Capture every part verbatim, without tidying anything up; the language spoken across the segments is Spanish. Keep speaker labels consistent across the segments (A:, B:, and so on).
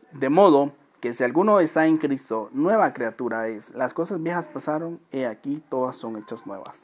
A: De modo que si alguno está en Cristo, nueva criatura es. Las cosas viejas pasaron, y aquí todas son hechas nuevas.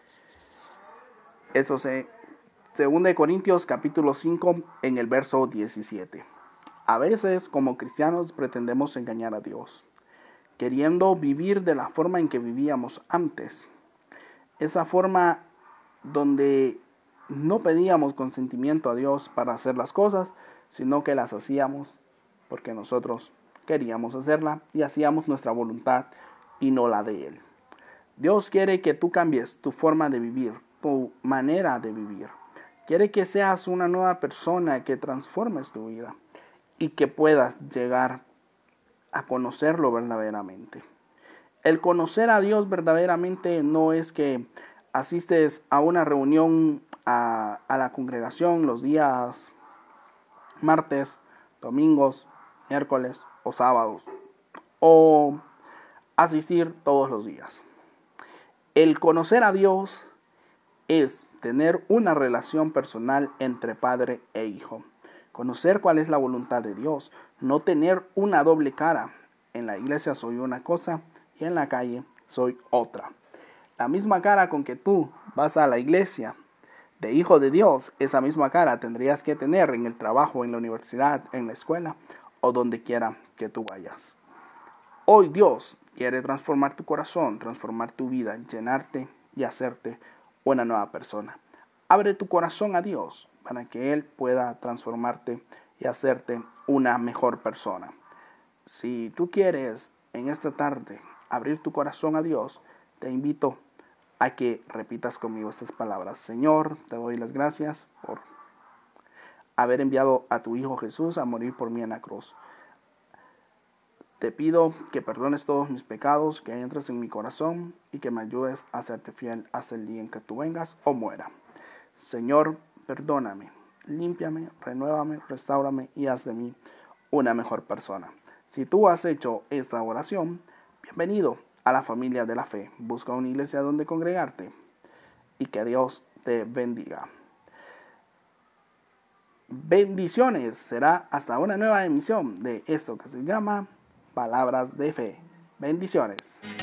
A: Eso se Segunda de Corintios capítulo cinco en el verso diecisiete. A veces como cristianos pretendemos engañar a Dios, queriendo vivir de la forma en que vivíamos antes. Esa forma donde no pedíamos consentimiento a Dios para hacer las cosas, sino que las hacíamos porque nosotros queríamos hacerla y hacíamos nuestra voluntad y no la de Él. Dios quiere que tú cambies tu forma de vivir, tu manera de vivir. Quiere que seas una nueva persona, que transformes tu vida y que puedas llegar a conocerlo verdaderamente. El conocer a Dios verdaderamente no es que asistes a una reunión a, a la congregación los días martes, domingos, miércoles o sábados, o asistir todos los días. El conocer a Dios es tener una relación personal entre padre e hijo. Conocer cuál es la voluntad de Dios. No tener una doble cara. En la iglesia soy una cosa y en la calle soy otra. La misma cara con que tú vas a la iglesia de hijo de Dios, esa misma cara tendrías que tener en el trabajo, en la universidad, en la escuela o donde quiera que tú vayas. Hoy Dios quiere transformar tu corazón, transformar tu vida, llenarte y hacerte una nueva persona. Abre tu corazón a Dios para que Él pueda transformarte y hacerte una mejor persona. Si tú quieres en esta tarde abrir tu corazón a Dios, te invito a que repitas conmigo estas palabras. Señor, te doy las gracias por haber enviado a tu Hijo Jesús a morir por mí en la cruz. Te pido que perdones todos mis pecados, que entres en mi corazón y que me ayudes a serte fiel hasta el día en que tú vengas o muera. Señor, perdóname, límpiame, renuévame, restáurame y haz de mí una mejor persona. Si tú has hecho esta oración, bienvenido a la familia de la fe. Busca una iglesia donde congregarte y que Dios te bendiga. Bendiciones. Será hasta una nueva emisión de esto que se llama Palabras de Fe. Bendiciones.